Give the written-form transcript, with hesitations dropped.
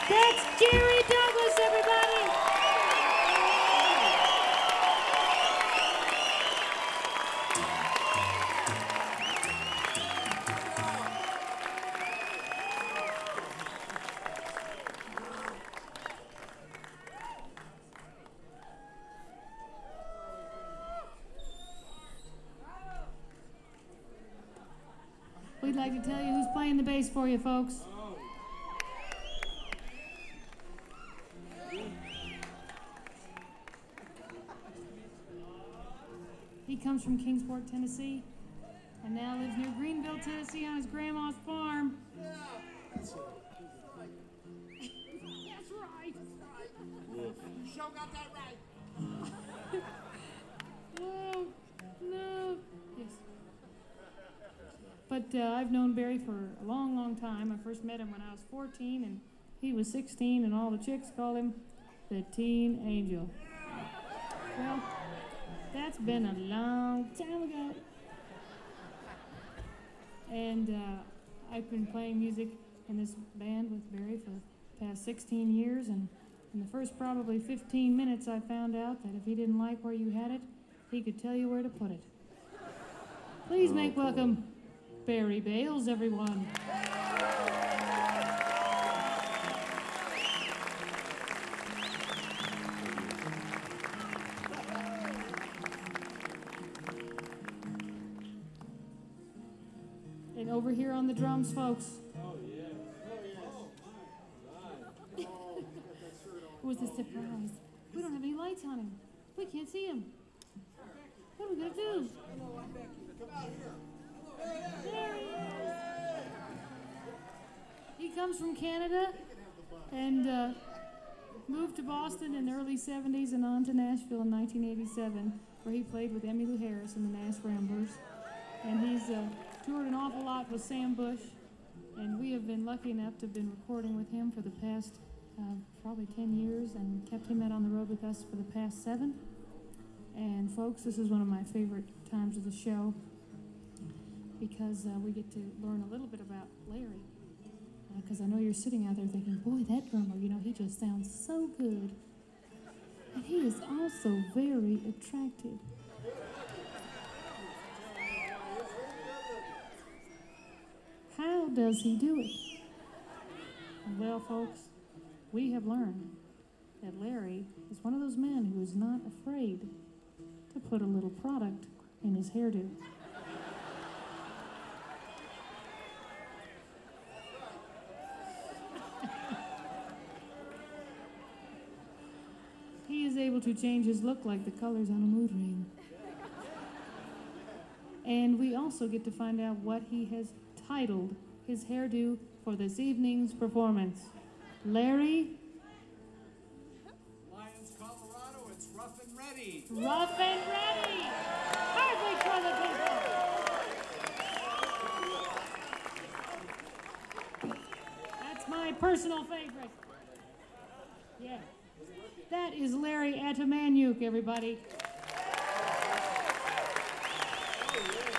That's Jerry Douglas, everybody! We'd like to tell you who's playing the bass for you, folks. He comes from Kingsport, Tennessee, and now lives near Greenville, Tennessee on his grandma's farm. Yeah. That's right. You sure got that right. Whoa, no. Yes. But I've known Barry for a long, long time. I first met him when I was 14, and he was 16, and all the chicks called him the Teen Angel. Well, that's been a long time ago. And I've been playing music in this band with Barry for the past 16 years, and in the first probably 15 minutes I found out that if he didn't like where you had it, he could tell you where to put it. Please make welcome Barry Bales, everyone. And over here on the drums, folks. Oh, yeah. It was a surprise. We don't have any lights on him. We can't see him. What are we going to do? Hello, I'm Becky. Come out here. There he is. He comes from Canada and moved to Boston in the early 70s and on to Nashville in 1987, where he played with Emmylou Harris and the Nash Ramblers. And he's toured an awful lot with Sam Bush, and we have been lucky enough to have been recording with him for the past probably 10 years and kept him out on the road with us for the past 7. And folks, this is one of my favorite times of the show because we get to learn a little bit about Larry. Because I know you're sitting out there thinking, boy, that drummer, he just sounds so good. And he is also very attractive. How does he do it? Well, folks, we have learned that Larry is one of those men who is not afraid to put a little product in his hairdo. He is able to change his look like the colors on a mood ring. And we also get to find out what he has titled his hairdo for this evening's performance. Larry? Lyons, Colorado, it's Rough and Ready. Rough and Ready! Perfect for the people! That's my personal favorite. Yeah. That is Larry Atamanyuk, everybody. Oh, yeah.